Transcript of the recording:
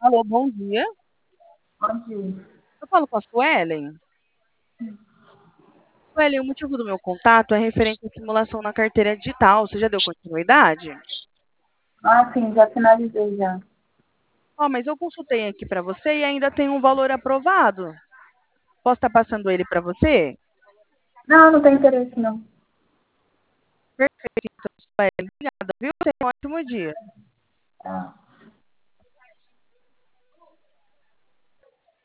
Alô, bom dia. Bom dia. Eu falo com a Suelen. Suelen, o motivo do meu contato é referente à simulação na carteira digital. Você já deu continuidade? Ah, sim, já finalizei já. Ó, mas eu consultei aqui para você e ainda tem um valor aprovado. Posso estar passando ele para você? Não, não tem interesse, não. Perfeito, então, Suelen. Obrigada, viu? Tenha um ótimo dia. Tá.